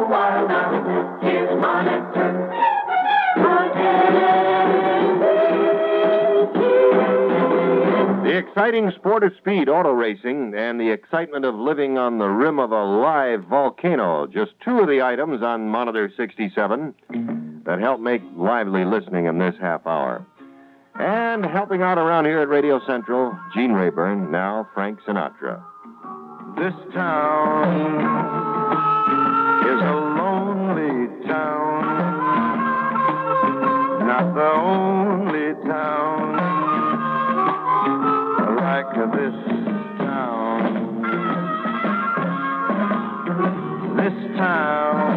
go wild now. Here's Monitor. The exciting sport of speed auto racing and the excitement of living on the rim of a live volcano. Just two of the items on Monitor 67 that help make lively listening in this half hour. And helping out around here at Radio Central, Gene Rayburn, now Frank Sinatra. This town is a lonely town, not the only town like this town. This town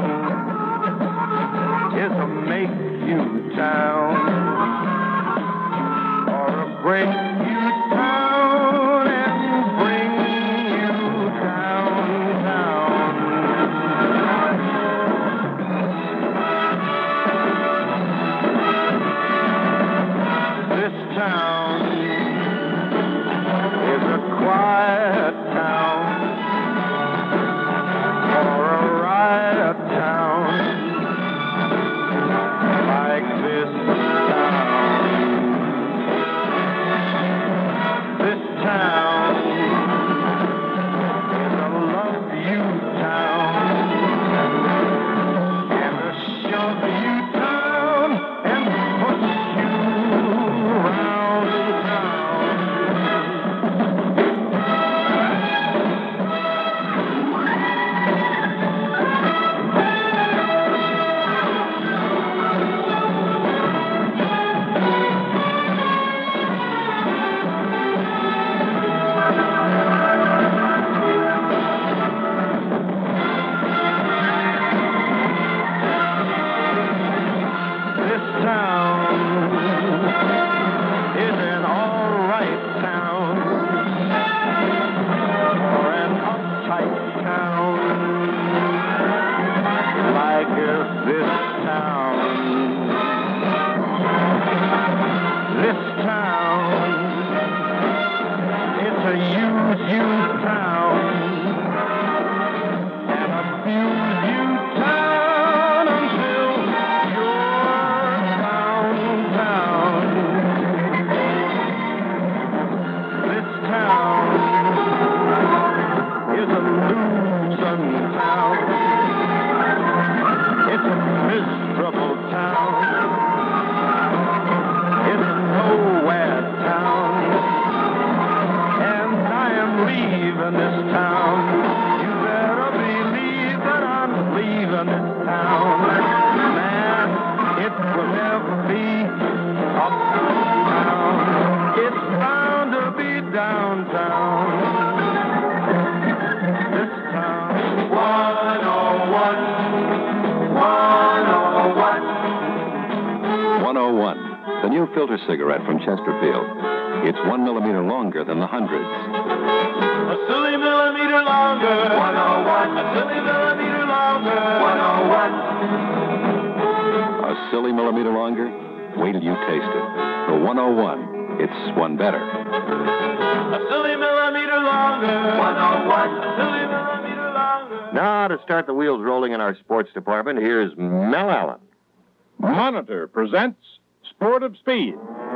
is a make-you town, or a break-you town and bring you downtown. This town is a quiet town, or a riot town like this town. This town is a love you town, and a shove you town, and push you around town. This town is an all-right town, or an uptight town like this town. This town, it's a use-you town, and abuse-you town until you're downtown. This town is a losing town. It's a miserable town. It's a nowhere town. And I am leaving this town. You better believe that I'm leaving this town. Man, it will never be uptown. It's bound to be downtown. This town. 101. 101. 101, the new filter cigarette from Chesterfield. It's 1 millimeter longer than the hundreds. A silly millimeter longer. 101. A silly millimeter longer. 101. A silly millimeter longer? Wait till you taste it. The 101, it's one better. A silly millimeter longer. 101. A silly millimeter longer. Now, to start the wheels rolling in our sports department, here's Mel Allen. Monitor presents Sport of Speed.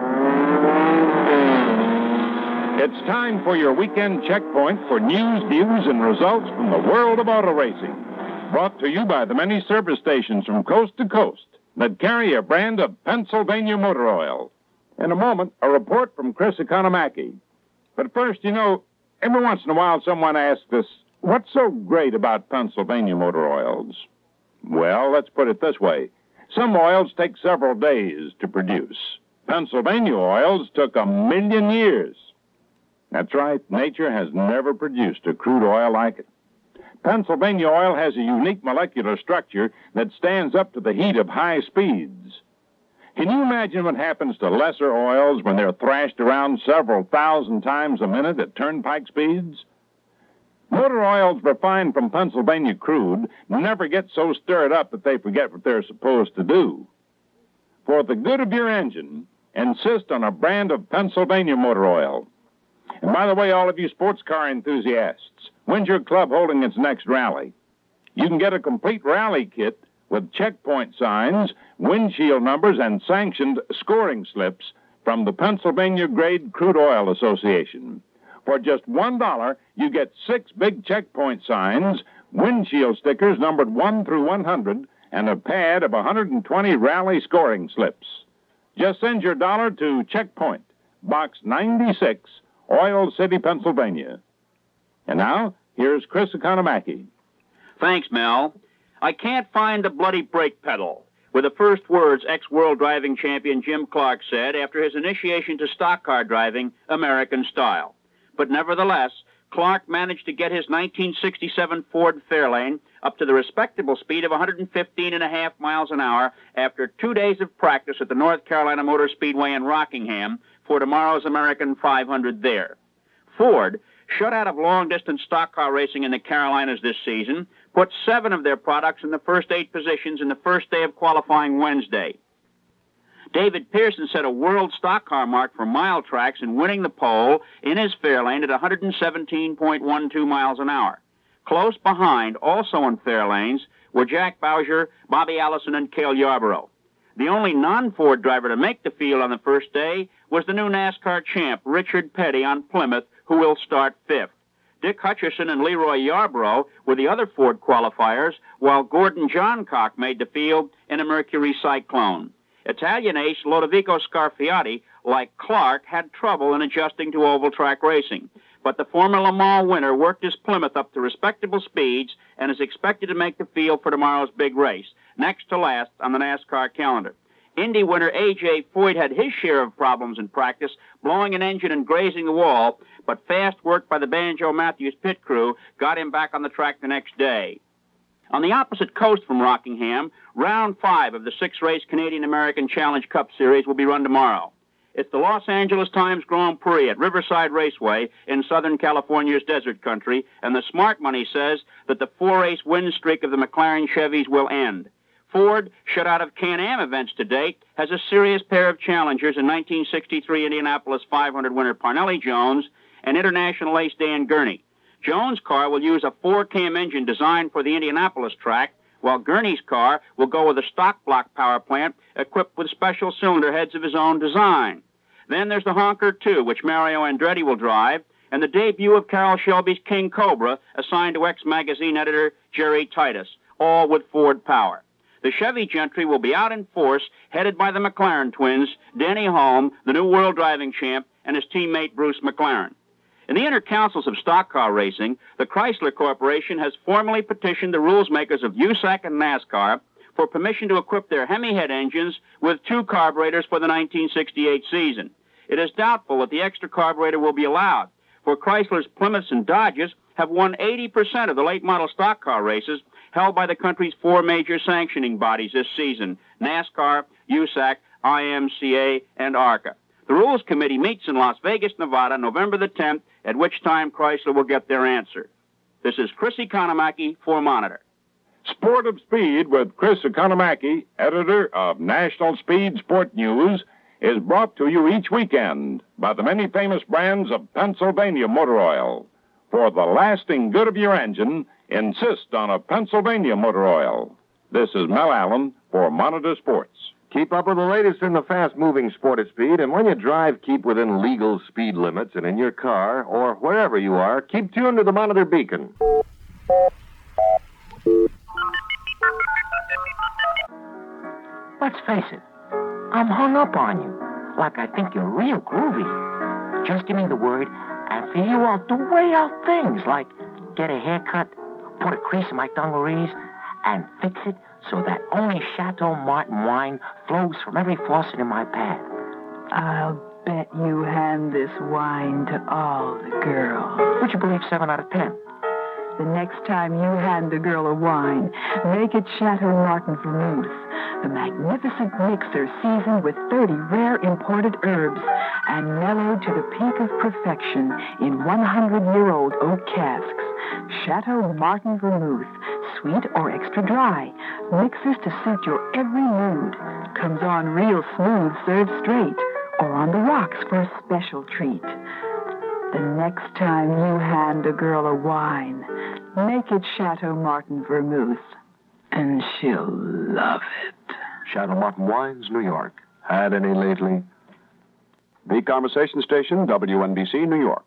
It's time for your weekend checkpoint for news, views, and results from the world of auto racing. Brought to you by the many service stations from coast to coast that carry a brand of Pennsylvania motor oil. In a moment, a report from Chris Economaki. But first, every once in a while someone asks us, what's so great about Pennsylvania motor oils? Well, let's put it this way. Some oils take several days to produce. Pennsylvania oils took 1,000,000 years. That's right, nature has never produced a crude oil like it. Pennsylvania oil has a unique molecular structure that stands up to the heat of high speeds. Can you imagine what happens to lesser oils when they're thrashed around several thousand times a minute at turnpike speeds? Motor oils refined from Pennsylvania crude never get so stirred up that they forget what they're supposed to do. For the good of your engine, insist on a brand of Pennsylvania motor oil. And by the way, all of you sports car enthusiasts, when's your club holding its next rally? You can get a complete rally kit with checkpoint signs, windshield numbers, and sanctioned scoring slips from the Pennsylvania Grade Crude Oil Association. For just $1, you get 6 big checkpoint signs, windshield stickers numbered 1 through 100, and a pad of 120 rally scoring slips. Just send your dollar to Checkpoint, Box 96, Oil City, Pennsylvania. And now, here's Chris Economaki. Thanks, Mel. I can't find the bloody brake pedal, were the first words ex-world driving champion Jim Clark said after his initiation to stock car driving, American style. But nevertheless, Clark managed to get his 1967 Ford Fairlane up to the respectable speed of 115.5 miles an hour after 2 days of practice at the North Carolina Motor Speedway in Rockingham for tomorrow's American 500 there. Ford, shut out of long-distance stock car racing in the Carolinas this season, put 7 of their products in the first 8 positions in the first day of qualifying Wednesday. David Pearson set a world stock car mark for mile tracks in winning the pole in his Fairlane at 117.12 miles an hour. Close behind, also in Fairlanes, were Jack Bowser, Bobby Allison, and Cale Yarborough. The only non-Ford driver to make the field on the first day was the new NASCAR champ, Richard Petty, on Plymouth, who will start 5th. Dick Hutcherson and Leroy Yarborough were the other Ford qualifiers, while Gordon Johncock made the field in a Mercury Cyclone. Italian ace Lodovico Scarfiotti, like Clark, had trouble in adjusting to oval track racing. But the former Le Mans winner worked his Plymouth up to respectable speeds and is expected to make the field for tomorrow's big race, next to last on the NASCAR calendar. Indy winner A.J. Foyt had his share of problems in practice, blowing an engine and grazing the wall, but fast work by the Banjo Matthews pit crew got him back on the track the next day. On the opposite coast from Rockingham, round 5 of the 6-race Canadian-American Challenge Cup Series will be run tomorrow. It's the Los Angeles Times Grand Prix at Riverside Raceway in Southern California's desert country, and the smart money says that the 4-race win streak of the McLaren Chevys will end. Ford, shut out of Can-Am events to date, has a serious pair of challengers in 1963 Indianapolis 500 winner Parnelli Jones and international ace Dan Gurney. Jones' car will use a 4-cam engine designed for the Indianapolis track, while Gurney's car will go with a stock block power plant equipped with special cylinder heads of his own design. Then there's the Honker 2, which Mario Andretti will drive, and the debut of Carroll Shelby's King Cobra, assigned to X-Magazine editor Jerry Titus, all with Ford power. The Chevy gentry will be out in force, headed by the McLaren twins, Denny Hulme, the new world driving champ, and his teammate Bruce McLaren. In the inner councils of stock car racing, the Chrysler Corporation has formally petitioned the rules makers of USAC and NASCAR for permission to equip their Hemi head engines with 2 carburetors for the 1968 season. It is doubtful that the extra carburetor will be allowed, for Chrysler's Plymouths and Dodges have won 80% of the late model stock car races held by the country's 4 major sanctioning bodies this season: NASCAR, USAC, IMCA, and ARCA. The Rules Committee meets in Las Vegas, Nevada, November the 10th, at which time Chrysler will get their answer. This is Chris Economaki for Monitor. Sport of Speed with Chris Economaki, editor of National Speed Sport News, is brought to you each weekend by the many famous brands of Pennsylvania motor oil. For the lasting good of your engine, insist on a Pennsylvania motor oil. This is Mel Allen for Monitor Sports. Keep up with the latest in the fast-moving sport at speed, and when you drive, keep within legal speed limits, and in your car or wherever you are, keep tuned to the Monitor Beacon. Let's face it, I'm hung up on you, like I think you're real groovy. Just give me the word, and for you I'll do way out things, like get a haircut, put a crease in my dungarees, and fix it so that only Chateau Martin wine flows from every faucet in my pad. I'll bet you hand this wine to all the girls. Would you believe 7 out of 10? The next time you hand a girl a wine, make it Chateau Martin Vermouth, the magnificent mixer seasoned with 30 rare imported herbs and mellowed to the peak of perfection in 100-year-old oak casks. Chateau Martin Vermouth, sweet or extra dry, mixes to suit your every mood. Comes on real smooth served straight, or on the rocks for a special treat. The next time you hand a girl a wine, make it Chateau Martin Vermouth, and she'll love it. Shadow Martin Wines, New York. Had any lately? The Conversation Station, WNBC, New York.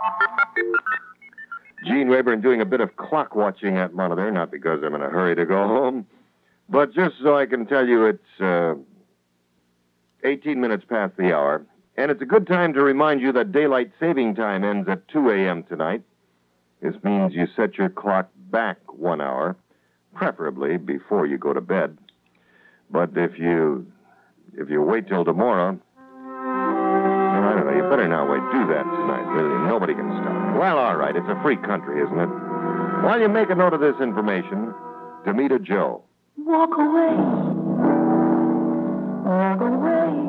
Gene Rayburn doing a bit of clock watching at Monitor, not because I'm in a hurry to go home, but just so I can tell you it's 18 minutes past the hour. And it's a good time to remind you that daylight saving time ends at 2 a.m. tonight. This means you set your clock back 1 hour, preferably before you go to bed. But if you wait till tomorrow, I don't know, you better not wait. Do that tonight, really. Nobody can stop. Well, all right, it's a free country, isn't it? While you make a note of this information, Demita Joe. Walk away. Walk away.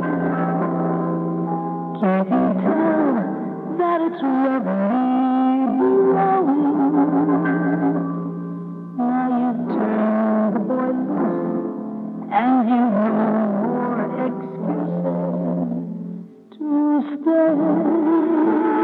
Can't you tell that it's lovely blowing? Now you've turned the boy loose, and you've no more excuses to stay.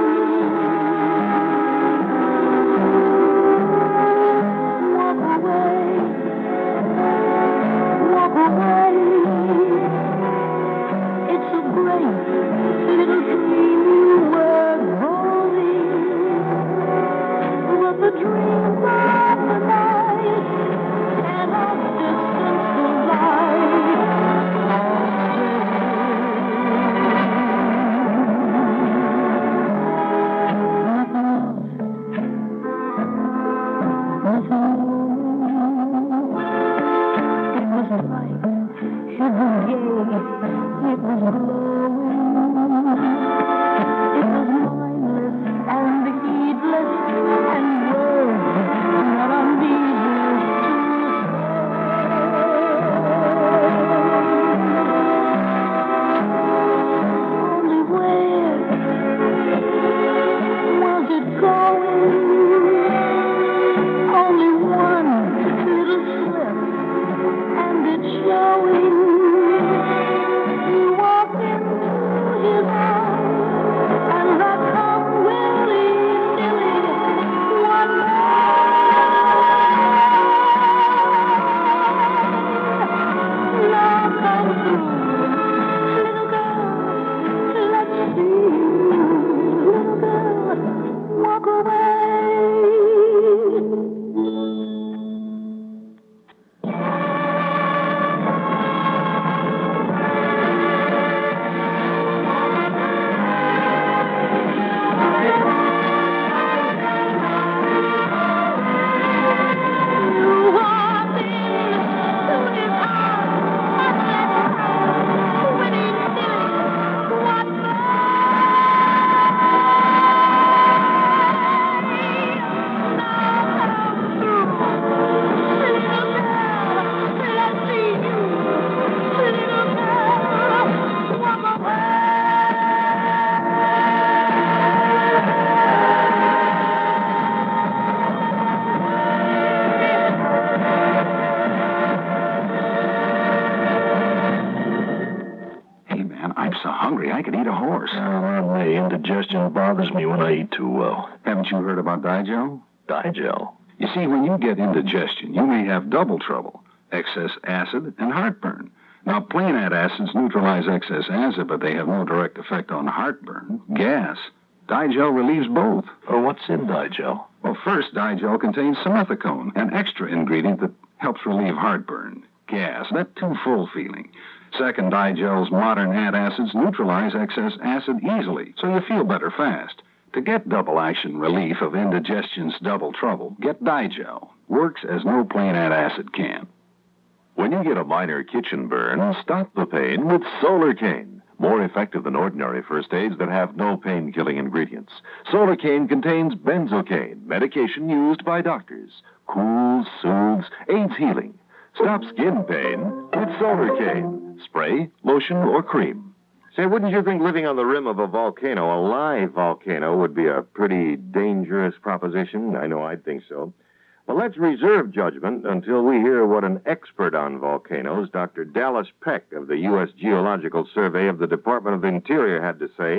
I could eat a horse. My indigestion bothers me when I eat too well. Haven't you heard about Digel? Digel? You see, when you get indigestion, you may have double trouble. Excess acid and heartburn. Now, plain antacids neutralize excess acid, but they have no direct effect on heartburn, gas. Digel relieves both. What's in Digel? Well, first, Digel contains simethicone, an extra ingredient that helps relieve heartburn, gas, that too full feeling. Second, Digel's modern antacids neutralize excess acid easily, so you feel better fast. To get double action relief of indigestion's double trouble, get Digel. Works as no plain antacid can. When you get a minor kitchen burn, stop the pain with Solarcane. More effective than ordinary first aids that have no pain-killing ingredients. Solarcane contains benzocaine, medication used by doctors. Cools, soothes, aids healing. Stop skin pain with Solarcane. Spray, lotion, or cream. Say, wouldn't you think living on the rim of a volcano, a live volcano, would be a pretty dangerous proposition? I know I'd think so. Well, let's reserve judgment until we hear what an expert on volcanoes, Dr. Dallas Peck of the U.S. Geological Survey of the Department of the Interior, had to say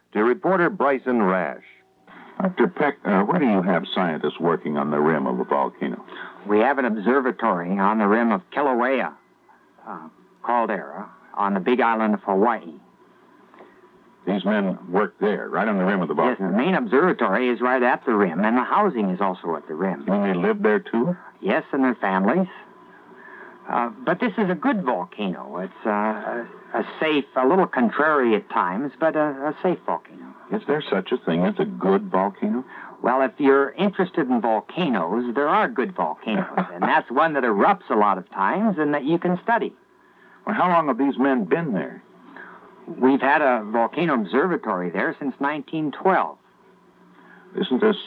to reporter Bryson Rash. Dr. Peck, where do you have scientists working on the rim of a volcano? We have an observatory on the rim of Kilauea caldera on the big island of Hawaii. These men work there, right on the rim of the Yes, volcano? the main observatory is right at the rim, and the housing is also at the rim. You mean they live there, too? Yes, and their families. But this is a good volcano. It's a safe, a little contrary at times, but a safe volcano. Is there such a thing as a good volcano? Well, if you're interested in volcanoes, there are good volcanoes, and that's one that erupts a lot of times and that you can study. Well, how long have these men been there? We've had a volcano observatory there since 1912. Isn't this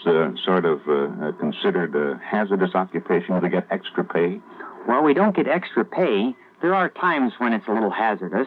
considered a hazardous occupation? Do they get extra pay? Well, we don't get extra pay. There are times when it's a little hazardous.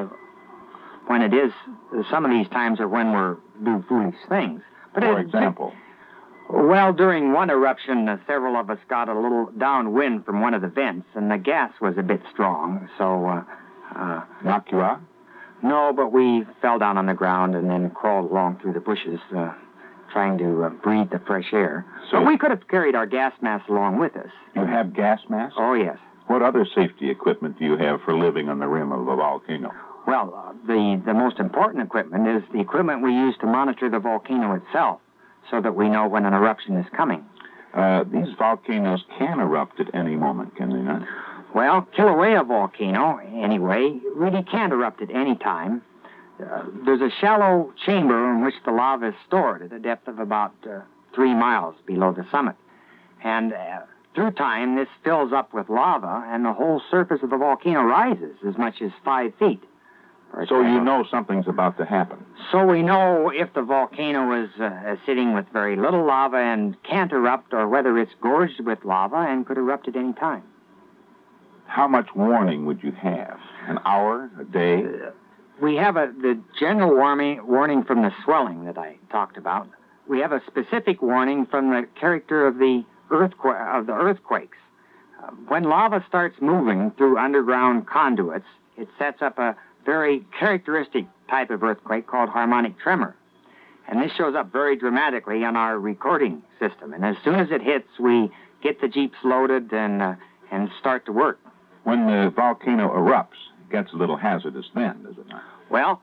When it is, some of these times are when we're do foolish things. But For example? Well, during one eruption, several of us got a little downwind from one of the vents, and the gas was a bit strong, so... Knock you out? No, but we fell down on the ground and then crawled along through the bushes, trying to breathe the fresh air. So but we could have carried our gas mask along with us. You have gas masks? Oh, yes. What other safety equipment do you have for living on the rim of a volcano? Well, the most important equipment is the equipment we use to monitor the volcano itself, so that we know when an eruption is coming. These volcanoes can erupt at any moment, can they not? Well, Kilauea volcano, anyway, really can't erupt at any time. There's a shallow chamber in which the lava is stored at a depth of about 3 miles below the summit. And through time, this fills up with lava, and the whole surface of the volcano rises as much as 5 feet. So you know something's about to happen. So we know if the volcano is sitting with very little lava and can't erupt, or whether it's gorged with lava and could erupt at any time. How much warning would you have? An hour? A day? We have the general warning from the swelling that I talked about. We have a specific warning from the character of the earthquakes. When lava starts moving through underground conduits, it sets up a very characteristic type of earthquake called harmonic tremor. And this shows up very dramatically on our recording system. And as soon as it hits, we get the jeeps loaded and start to work. When the volcano erupts, it gets a little hazardous then, does it not? Well,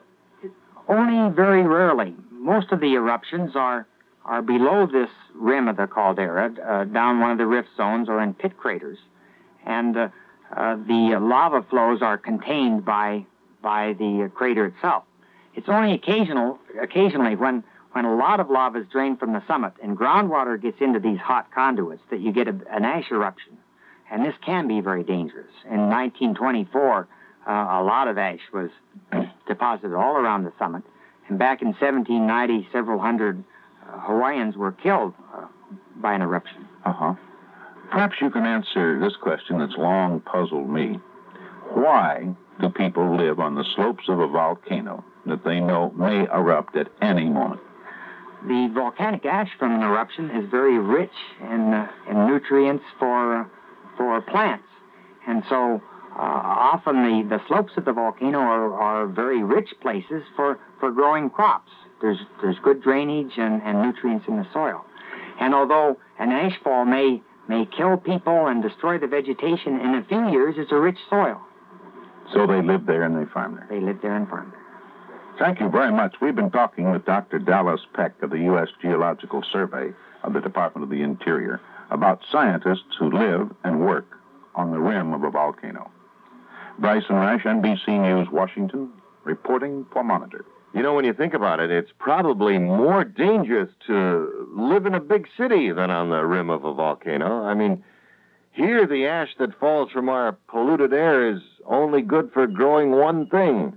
only very rarely. Most of the eruptions are below this rim of the caldera, down one of the rift zones or in pit craters. And the lava flows are contained by the crater itself. It's only occasionally when a lot of lava is drained from the summit and groundwater gets into these hot conduits that you get an ash eruption. And this can be very dangerous. In 1924, a lot of ash was deposited all around the summit. And back in 1790, several hundred Hawaiians were killed by an eruption. Uh-huh. Perhaps you can answer this question that's long puzzled me. Why do people live on the slopes of a volcano that they know may erupt at any moment? The volcanic ash from an eruption is very rich in nutrients for plants. And so often the slopes of the volcano are very rich places for growing crops. There's good drainage and nutrients in the soil. And although an ashfall may kill people and destroy the vegetation, in a few years it's a rich soil. So they live there and they farm there? They live there and farm there. Thank you very much. We've been talking with Dr. Dallas Peck of the U.S. Geological Survey of the Department of the Interior about scientists who live and work on the rim of a volcano. Bryson Rash, NBC News, Washington, reporting for Monitor. You know, when you think about it, it's probably more dangerous to live in a big city than on the rim of a volcano. I mean, here the ash that falls from our polluted air is only good for growing one thing.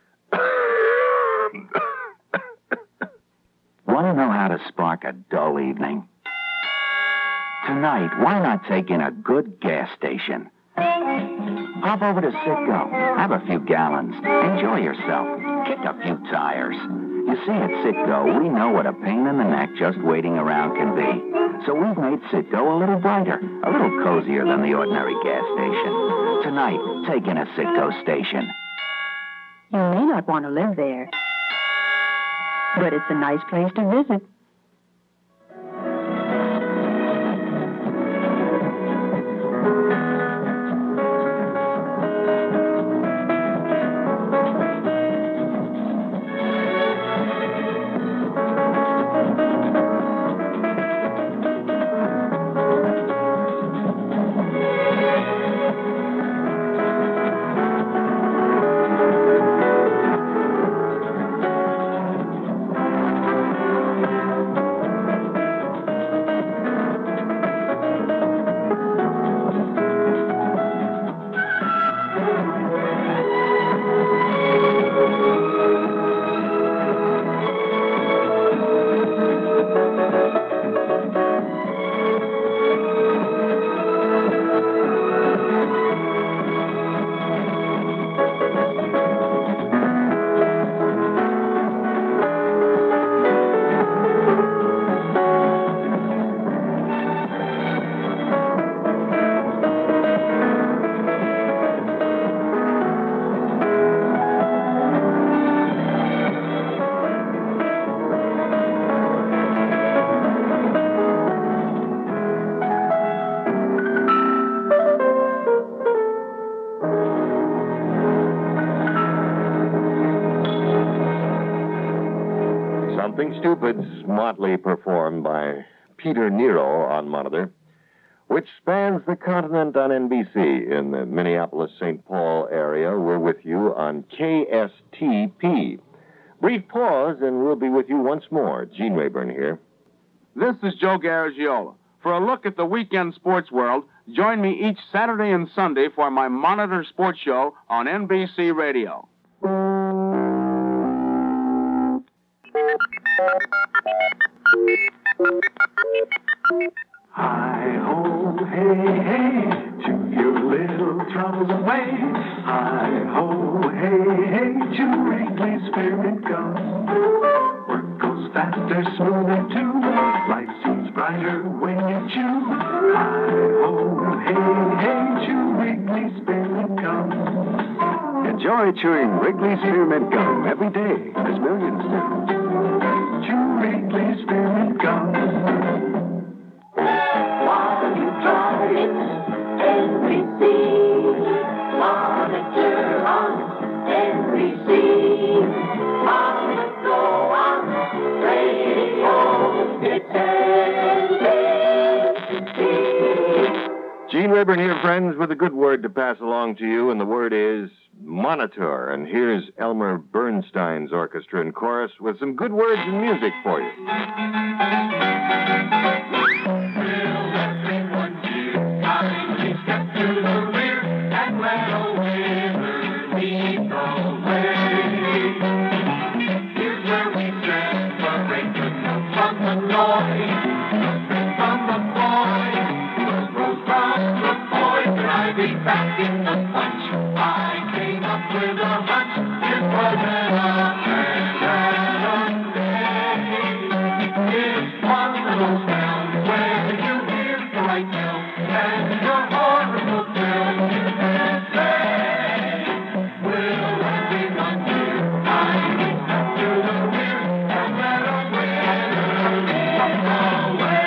Want to know how to spark a dull evening? Tonight, why not take in a good gas station? Hop over to Citgo, have a few gallons, enjoy yourself, kick a few tires. You see, at Citgo, we know what a pain in the neck just waiting around can be. So we've made Citgo a little brighter, a little cozier than the ordinary gas station. Tonight, take in a Citgo station. You may not want to live there. but it's a nice place to visit. Something Stupid, smartly performed by Peter Nero on Monitor, which spans the continent on NBC in the Minneapolis-St. Paul area. We're with you on KSTP. Brief pause, and we'll be with you once more. Gene Rayburn here. This is Joe Garagiola. For a look at the weekend sports world, join me each Saturday and Sunday for my Monitor Sports Show on NBC Radio. Hi-ho, hey, hey, to your little troubles away. Hi-ho, hey, hey, to Wrigley's Spearmint Gum. Work goes faster, smoother too. Life seems brighter when you chew. Hi-ho, hey, hey, to Wrigley's Spearmint Gum. Enjoy chewing Wrigley's Spearmint Gum every day, as millions do. Chew Wrigley's Spearmint Gum. While you try it, NBC. Monitor on NBC. Monitor go on radio. It's NBC. Gene Rayburn here, friends, with a good word to pass along to you, and the word is Monitor. And here's Elmer Bernstein's orchestra and chorus with some good words and music for you. Back in the punch, I came up with a hunch. It was an day. It's one of those towns where you hear the right note and your horrible thrill. Say, we're landing on you. I get back to the rear and let a winner walk away.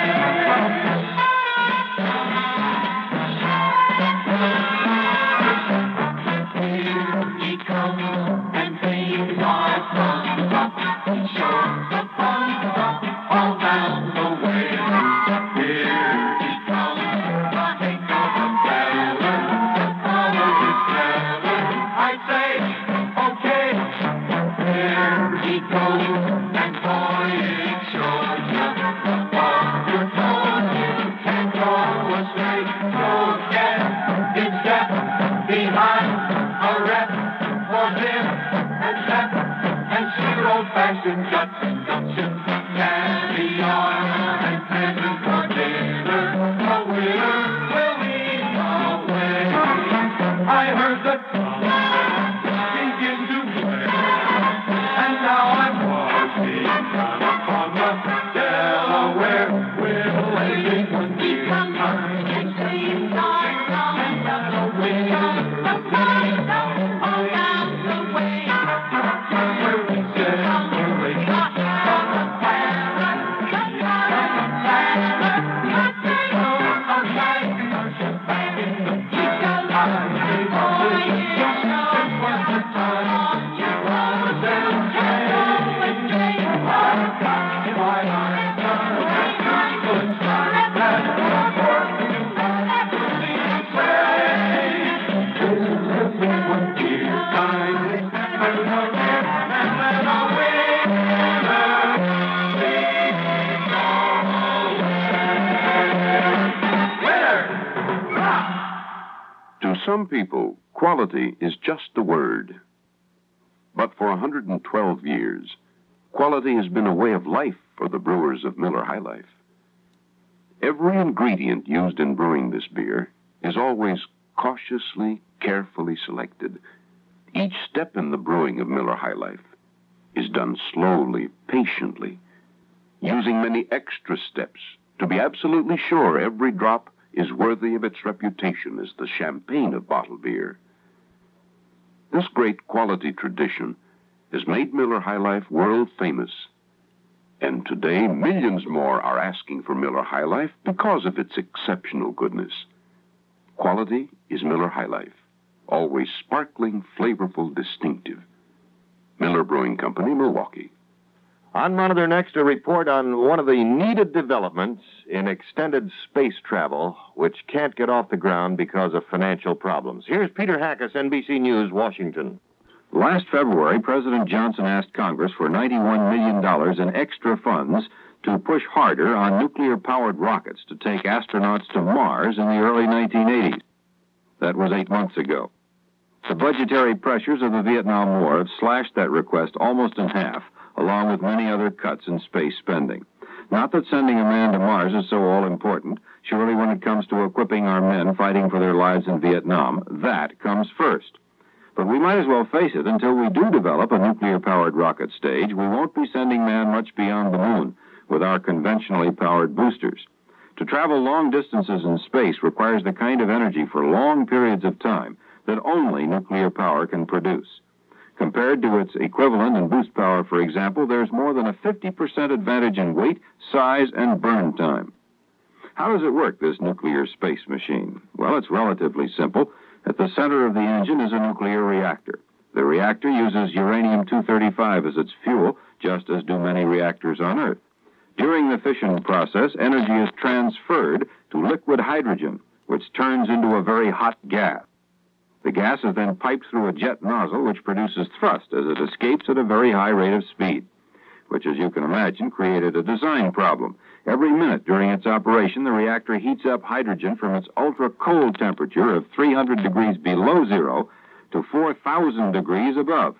Old-fashioned guts and gumption, caviar and pheasant for dinner. The winner will lead the way. I heard the drum begin to play, and now I'm walking down upon the Delaware. Will anyone become mine? It seems I'm wrong, and the winner will lead all down the way. some people, quality is just a word. But for 112 years, quality has been a way of life for the brewers of Miller High Life. Every ingredient used in brewing this beer is always cautiously, carefully selected. Each step in the brewing of Miller High Life is done slowly, patiently, using many extra steps to be absolutely sure every drop is worthy of its reputation as the champagne of bottled beer. This great quality tradition has made Miller High Life world famous. And today, millions more are asking for Miller High Life because of its exceptional goodness. Quality is Miller High Life, always sparkling, flavorful, distinctive. Miller Brewing Company, Milwaukee. On Monitor next, a report on one of the needed developments in extended space travel, which can't get off the ground because of financial problems. Here's Peter Hackus, NBC News, Washington. Last February, President Johnson asked Congress for $91 million in extra funds to push harder on nuclear-powered rockets to take astronauts to Mars in the early 1980s. That was 8 months ago. The budgetary pressures of the Vietnam War have slashed that request almost in half, along with many other cuts in space spending. Not that sending a man to Mars is so all-important. Surely when it comes to equipping our men fighting for their lives in Vietnam, that comes first. But we might as well face it, until we do develop a nuclear-powered rocket stage, we won't be sending man much beyond the moon with our conventionally powered boosters. To travel long distances in space requires the kind of energy for long periods of time that only nuclear power can produce. Compared to its equivalent in boost power, for example, there's more than a 50% advantage in weight, size, and burn time. How does it work, this nuclear space machine? Well, it's relatively simple. At the center of the engine is a nuclear reactor. The reactor uses uranium-235 as its fuel, just as do many reactors on Earth. During the fission process, energy is transferred to liquid hydrogen, which turns into a very hot gas. The gas is then piped through a jet nozzle, which produces thrust as it escapes at a very high rate of speed, which, as you can imagine, created a design problem. Every minute during its operation, the reactor heats up hydrogen from its ultra-cold temperature of 300 degrees below zero to 4,000 degrees above.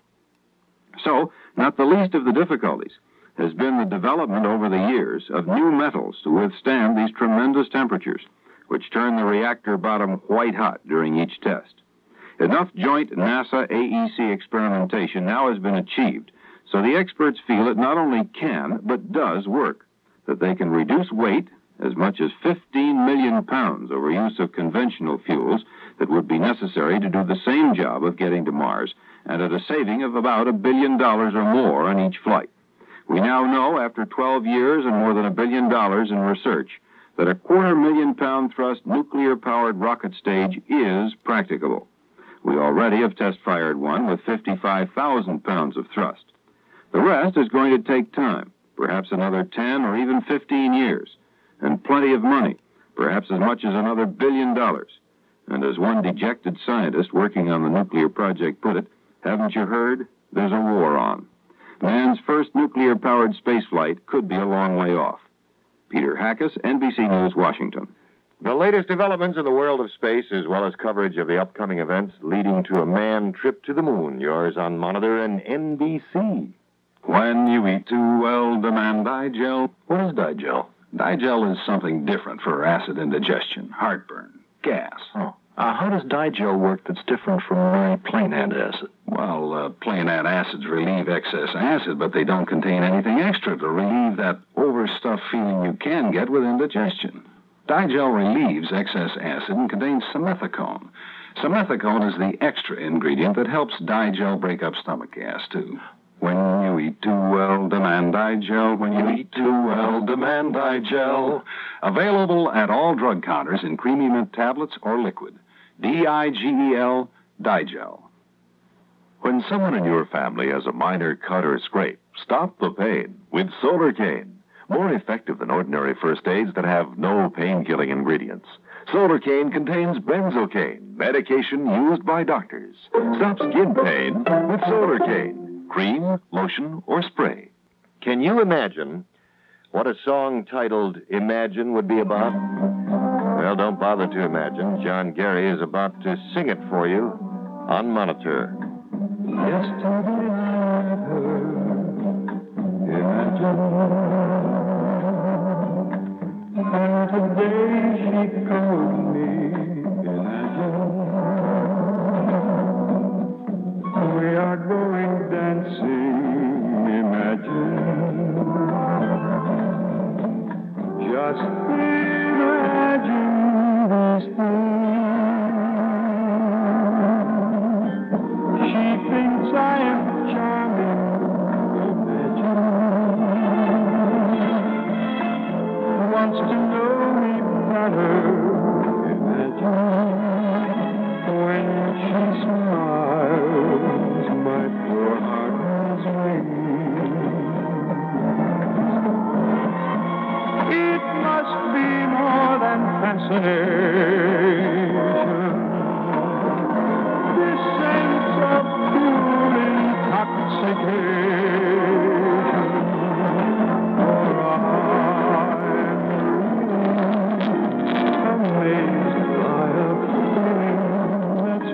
So, not the least of the difficulties has been the development over the years of new metals to withstand these tremendous temperatures, which turn the reactor bottom white hot during each test. Enough joint NASA-AEC experimentation now has been achieved, so the experts feel it not only can, but does work, that they can reduce weight as much as 15 million pounds over use of conventional fuels that would be necessary to do the same job of getting to Mars, and at a saving of about $1 billion or more on each flight. We now know, after 12 years and more than $1 billion in research, that a 250,000-pound thrust nuclear-powered rocket stage is practicable. We already have test-fired one with 55,000 pounds of thrust. The rest is going to take time, perhaps another 10 or even 15 years, and plenty of money, perhaps as much as another $1 billion. And as one dejected scientist working on the nuclear project put it, haven't you heard? There's a war on. Man's first nuclear-powered spaceflight could be a long way off. Peter Hackus, NBC News, Washington. The latest developments in the world of space, as well as coverage of the upcoming events leading to a manned trip to the moon. Yours on Monitor and NBC. When you eat too well, demand Digel. What is Digel? Digel is something different for acid indigestion, heartburn, gas. Oh. How does Digel work that's different from my plain antacid? Well, plain antacids relieve excess acid, but they don't contain anything extra to relieve that overstuffed feeling you can get with indigestion. Digel relieves excess acid and contains simethicone. Simethicone is the extra ingredient that helps Digel break up stomach gas, too. When you eat too well, demand Digel. When you eat too well, demand Digel. Available at all drug counters in creamy mint tablets or liquid. Digel, Digel. When someone in your family has a minor cut or scrape, stop the pain with Solar Cane. More effective than ordinary first aids that have no pain-killing ingredients. Solar Cane contains benzocaine, medication used by doctors. Stop skin pain with Solar Cane. Cream, lotion, or spray. Can you imagine what a song titled Imagine would be about? Well, don't bother to imagine. John Gary is about to sing it for you on Monitor. Yesterday I heard, imagine, and today she called me, imagine. We are going dancing, imagine. Just imagine these things. She thinks I am charming, imagine. Wants to know me better, imagine. When she smiles, my poor heart has wings. It must be more than fascination. This sense of cool intoxication. For I'm amazed by a feeling that's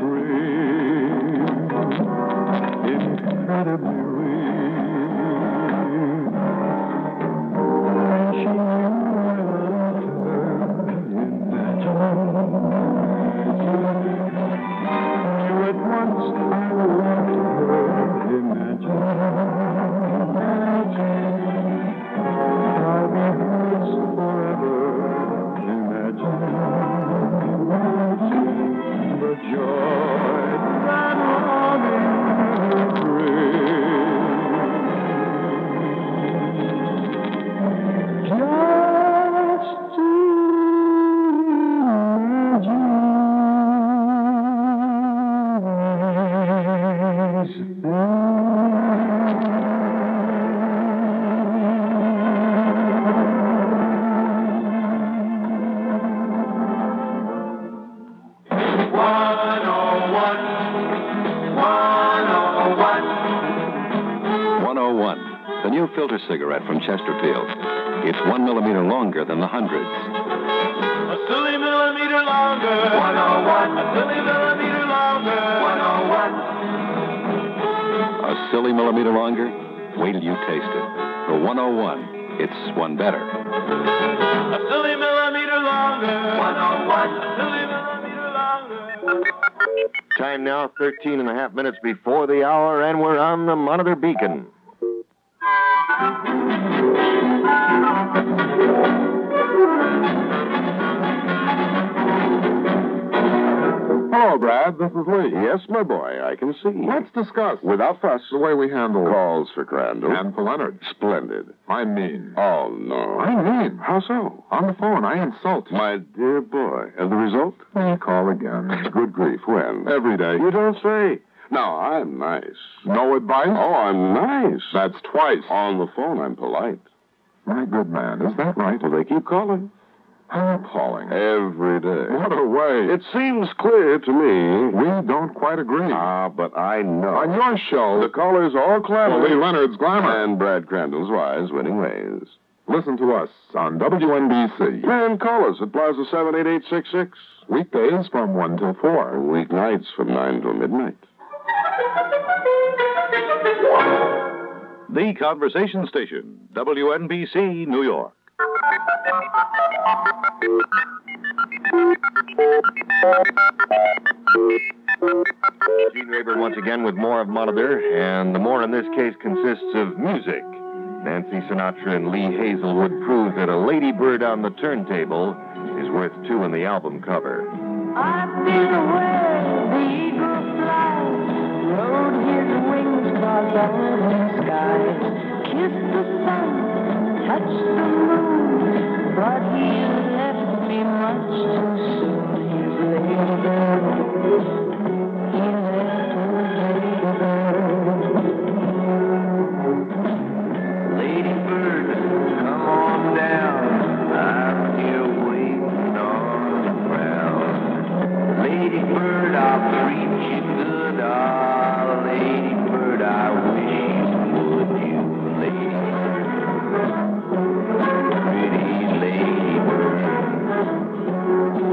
real, incredibly real. When she knew I loved her, imagine. Knew at once I wanted her, imagine. I'll be hers forever, imagine. The joy that longing will bring. Just to The new filter cigarette from Chesterfield. It's 1 millimeter longer than the hundreds. A silly millimeter longer. 101. A silly millimeter longer. 101. A silly millimeter longer? Wait till you taste it. The 101. It's one better. A silly millimeter longer. 101. A silly millimeter longer. Time now, 13 and a half minutes before the hour, and we're on the Monitor Beacon. Hello, Brad. This is Lee. Yes, my boy, I can see. Let's discuss, Without fuss, the way we handle calls for Crandall. and for Leonard. Splendid. I mean. Oh, no. I mean. How so? On the phone, I insult. My dear boy. And the result? You call again. Good grief. When? Every day. You don't say. Now, I'm nice. No advice? Oh, I'm nice. That's twice. On the phone, I'm polite. My good man, is that right? Well, they keep calling. I'm calling. Every day. What a way. It seems clear to me. We don't quite agree. Ah, but I know. On your show, The callers all clever. Lee Leonard's glamour. And Brad Crandall's wise, winning ways. Listen to us on WNBC. And call us at Plaza 78866. Weekdays from 1 till 4. Weeknights from 9 till midnight. The Conversation Station, WNBC, New York. Gene Rayburn once again with more of Monitor, and the more in this case consists of music. Nancy Sinatra and Lee Hazelwood prove that a ladybird on the turntable is worth two in the album cover. I've been where the eagle flies, rode his wings across all the skies, kissed the sun, touched the moon, but he left me much too soon. His ladybird, he left his ladybird. Ladybird, come on down, I'm here waiting on the ground. Ladybird, I'll treat you good. Ah, ladybird, I wish you would. You ladybird, pretty ladybird.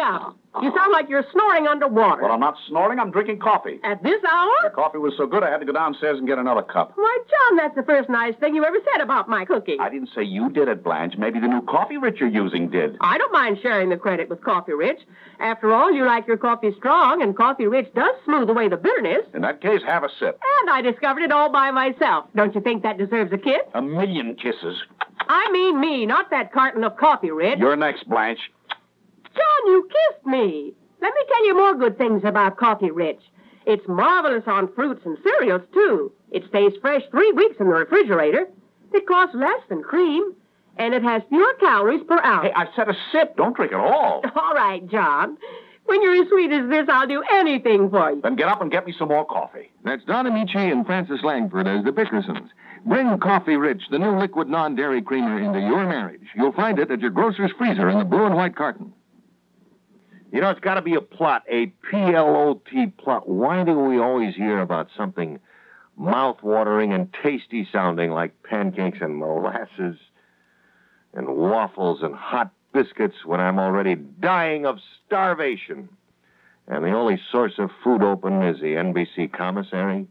up. You sound like you're snoring underwater. Well, I'm not snoring. I'm drinking coffee. At this hour? The coffee was so good I had to go downstairs and get another cup. Why, John, that's the first nice thing you ever said about my cooking. I didn't say you did it, Blanche. Maybe the new Coffee Rich you're using did. I don't mind sharing the credit with Coffee Rich. After all, you like your coffee strong, and Coffee Rich does smooth away the bitterness. In that case, have a sip. And I discovered it all by myself. Don't you think that deserves a kiss? 1,000,000 kisses. I mean me, not that carton of Coffee Rich. You're next, Blanche. John, you kissed me. Let me tell you more good things about Coffee Rich. It's marvelous on fruits and cereals, too. It stays fresh 3 weeks in the refrigerator. It costs less than cream. And it has fewer calories per ounce. Hey, I said a sip. Don't drink it all. All right, John. When you're as sweet as this, I'll do anything for you. Then get up and get me some more coffee. That's Don Amici and Francis Langford as the Bickersons. Bring Coffee Rich, the new liquid non-dairy creamer, into your marriage. You'll find it at your grocer's freezer in the blue and white carton. You know, it's got to be a plot, a P-L-O-T plot. Why do we always hear about something mouth-watering and tasty-sounding like pancakes and molasses and waffles and hot biscuits when I'm already dying of starvation? And the only source of food open is the NBC commissary?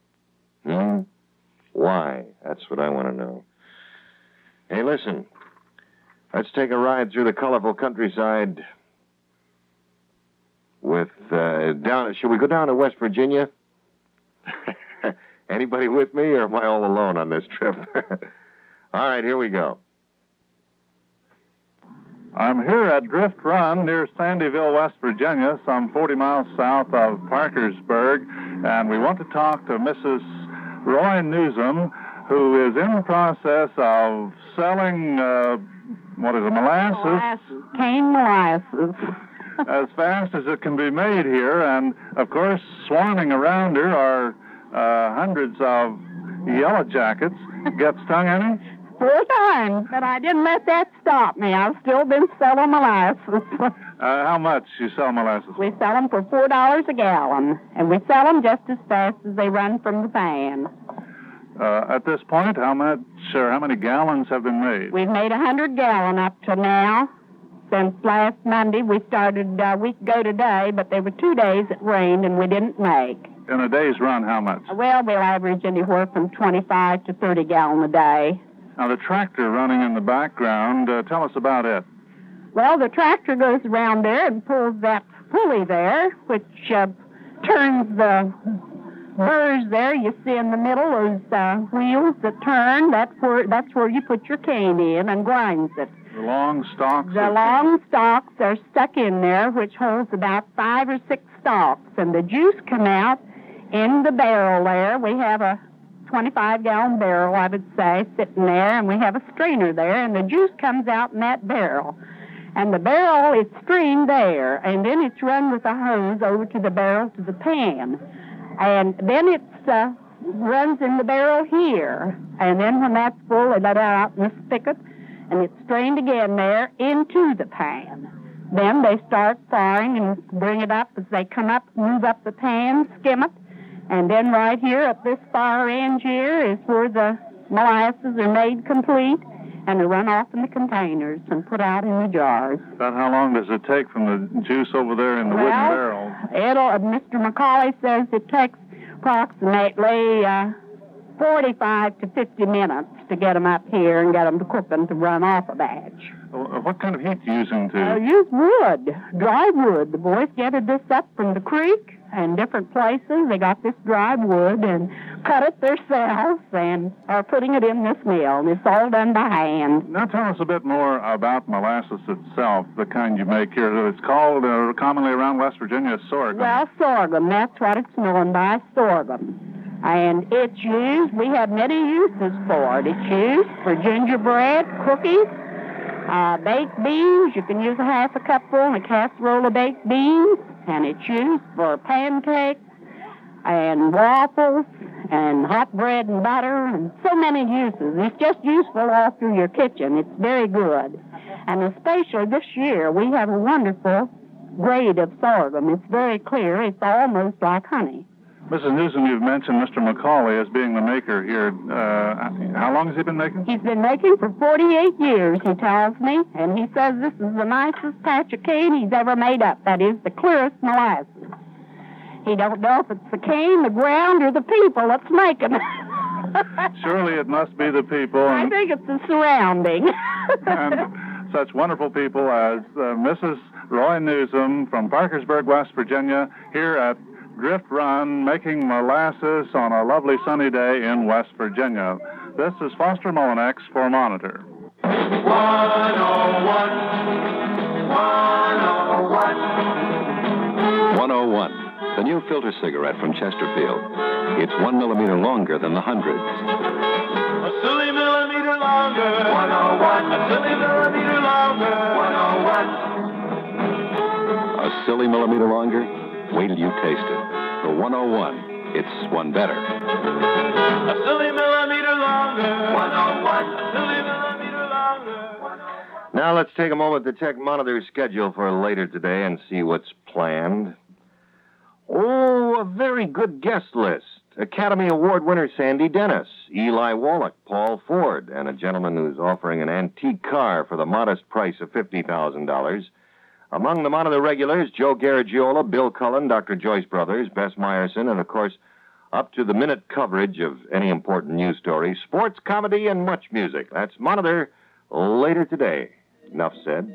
Why? That's what I want to know. Hey, listen. Let's take a ride through the colorful countryside with, should we go down to West Virginia? Anybody with me, or am I all alone on this trip? All right, here we go. I'm here at Drift Run near Sandyville, West Virginia, some 40 miles south of Parkersburg, and we want to talk to Mrs. Roy Newsom, who is in the process of selling, molasses? Cane molasses. As fast as it can be made here, and, of course, swarming around her are hundreds of yellow jackets. Get stung any? 4 times, but I didn't let that stop me. I've still been selling molasses. How much you sell molasses? We sell them for $4 a gallon, and we sell them just as fast as they run from the pan. At this point, how many gallons have been made? We've made 100 gallon up to now. Since last Monday, we started a week ago today, but there were 2 days it rained and we didn't make. In a day's run, how much? Well, we'll average anywhere from 25 to 30 gallon a day. Now, the tractor running in the background, tell us about it. Well, the tractor goes around there and pulls that pulley there, which turns the burrs there you see in the middle, those wheels that turn. That's where you put your cane in and grinds it. The long stalks? The long stalks are stuck in there, which holds about 5 or 6 stalks, and the juice come out in the barrel there. We have a 25-gallon barrel, I would say, sitting there, and we have a strainer there, and the juice comes out in that barrel. And the barrel is streamed there, and then it's run with a hose over to the barrel to the pan. And then it runs in the barrel here. And then when that's full, they let it out in the spigot, and it's strained again there into the pan. Then they start firing and bring it up as they come up, move up the pan, skim it. And then right here at this far end here is where the molasses are made complete, and they're run off in the containers and put out in the jars. About how long does it take from the juice over there in the wooden barrel? Mr. McCauley says it takes approximately 45 to 50 minutes to get them up here and get them to cooking to run off a batch. What kind of heat do you using to? Use wood, dry wood. The boys gathered this up from the creek and different places. They got this dry wood and cut it themselves and are putting it in this mill. And it's all done by hand. Now tell us a bit more about molasses itself, the kind you make here. It's called, commonly around West Virginia, sorghum. Well, sorghum, that's what it's known by, sorghum. And it's used, we have many uses for it. It's used for gingerbread, cookies, baked beans. You can use a half a cupful in a casserole of baked beans. And it's used for pancakes and waffles and hot bread and butter and so many uses. It's just useful all through your kitchen. It's very good. And especially this year, we have a wonderful grade of sorghum. It's very clear. It's almost like honey. Mrs. Newsom, you've mentioned Mr. McCauley as being the maker here. How long has he been making? He's been making for 48 years, he tells me, and he says this is the nicest patch of cane he's ever made up. That is, the clearest molasses. He don't know if it's the cane, the ground, or the people that's making it. Surely it must be the people. I think it's the surrounding. And such wonderful people as Mrs. Roy Newsom from Parkersburg, West Virginia, here at Drift Run, making molasses on a lovely sunny day in West Virginia. This is Foster Mullinex for Monitor. 101, the new filter cigarette from Chesterfield. It's 1 millimeter longer than the hundreds. A silly millimeter longer. 101. A silly millimeter longer. 101. A silly millimeter longer? Wait till you taste it. The 101, it's one better. A silly millimeter longer. 101. A silly millimeter longer. Now let's take a moment to check Monitor's schedule for later today and see what's planned. Oh, a very good guest list. Academy Award winner Sandy Dennis, Eli Wallach, Paul Ford, and a gentleman who's offering an antique car for the modest price of $50,000. Among the Monitor regulars, Joe Garagiola, Bill Cullen, Dr. Joyce Brothers, Bess Meyerson, and, of course, up-to-the-minute coverage of any important news story, sports, comedy, and much music. That's Monitor later today. Enough said.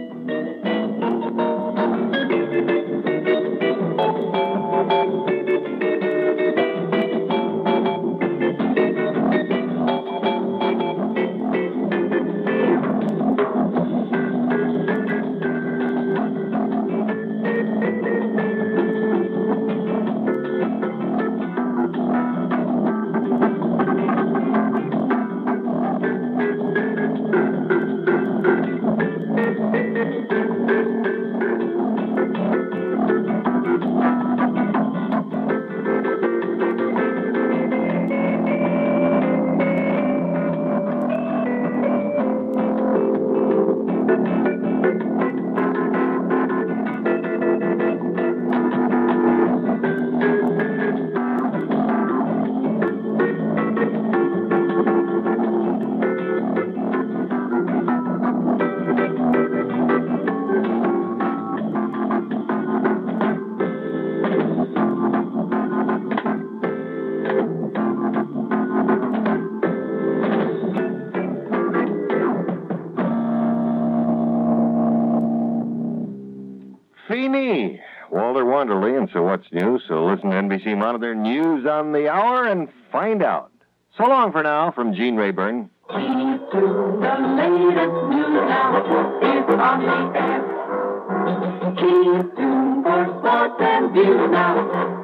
Feeney, Walter Wanderley, and So What's New? So listen to NBC Monitor News on the Hour and find out. So long for now from Gene Rayburn. The latest news now is on the air. Keep tuned for sports and views now.